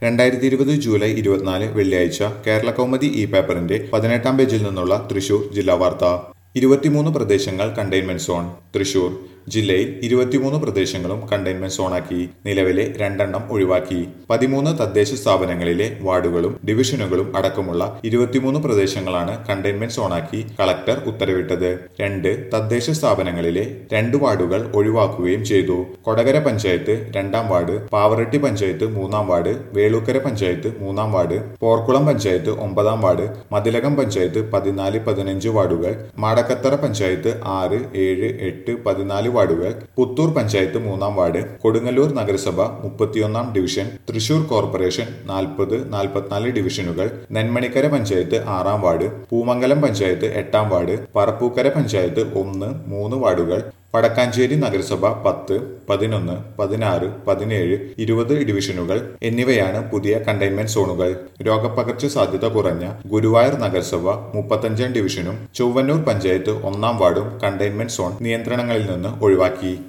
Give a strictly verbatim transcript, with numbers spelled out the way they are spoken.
രണ്ടായിരത്തി ഇരുപത് ജൂലൈ ഇരുപത്തിനാല് വെള്ളിയാഴ്ച കേരള കൗമുദി ഇ പേപ്പറിന്റെ പതിനെട്ടാം പേജിൽ നിന്നുള്ള തൃശൂർ ജില്ലാ വാർത്ത. ഇരുപത്തിമൂന്ന് പ്രദേശങ്ങൾ കണ്ടെയ്ൻമെന്റ് സോൺ. തൃശൂർ ജില്ലയിൽ ഇരുപത്തിമൂന്ന് പ്രദേശങ്ങളും കണ്ടെയ്ൻമെന്റ് സോണാക്കി. നിലവിലെ രണ്ടെണ്ണം ഒഴിവാക്കി. പതിമൂന്ന് തദ്ദേശ സ്ഥാപനങ്ങളിലെ വാർഡുകളും ഡിവിഷനുകളും അടക്കമുള്ള ഇരുപത്തിമൂന്ന് പ്രദേശങ്ങളാണ് കണ്ടെയ്ൻമെന്റ് സോണാക്കി കളക്ടർ ഉത്തരവിട്ടത്. രണ്ട് തദ്ദേശ സ്ഥാപനങ്ങളിലെ രണ്ട് വാർഡുകൾ ഒഴിവാക്കുകയും ചെയ്തു. കൊടകര പഞ്ചായത്ത് രണ്ടാം വാർഡ്, പാവറട്ടി പഞ്ചായത്ത് മൂന്നാം വാർഡ്, വേളൂക്കര പഞ്ചായത്ത് മൂന്നാം വാർഡ്, പോർക്കുളം പഞ്ചായത്ത് ഒമ്പതാം വാർഡ്, മതിലകം പഞ്ചായത്ത് പതിനാല് പതിനഞ്ച് വാർഡുകൾ, മാടക്കത്തറ പഞ്ചായത്ത് ആറ് ഏഴ് എട്ട് പതിനാല് വാർഡുകൾ, പുത്തൂർ പഞ്ചായത്ത് മൂന്നാം വാർഡ്, കൊടുങ്ങല്ലൂർ നഗരസഭ മുപ്പത്തിയൊന്നാം ഡിവിഷൻ, തൃശൂർ കോർപ്പറേഷൻ നാൽപ്പത് നാൽപ്പത്തിനാല് ഡിവിഷനുകൾ, നെന്മണിക്കര പഞ്ചായത്ത് ആറാം വാർഡ്, പൂമംഗലം പഞ്ചായത്ത് എട്ടാം വാർഡ്, പറപ്പൂക്കര പഞ്ചായത്ത് ഒന്ന് മൂന്ന് വാർഡുകൾ, വടക്കാഞ്ചേരി നഗരസഭ പത്ത് പതിനൊന്ന് പതിനാറ് പതിനേഴ് ഇരുപത് ഡിവിഷനുകൾ എന്നിവയാണ് പുതിയ കണ്ടെയ്ൻമെന്റ് സോണുകൾ. രോഗപകർച്ച സാധ്യത കുറഞ്ഞ ഗുരുവായൂർ നഗരസഭ മുപ്പത്തഞ്ചാം ഡിവിഷനും ചൊവ്വന്നൂർ പഞ്ചായത്ത് ഒന്നാം വാർഡും കണ്ടെയ്ൻമെന്റ് സോൺ നിയന്ത്രണങ്ങളിൽ നിന്ന് ഒഴിവാക്കി.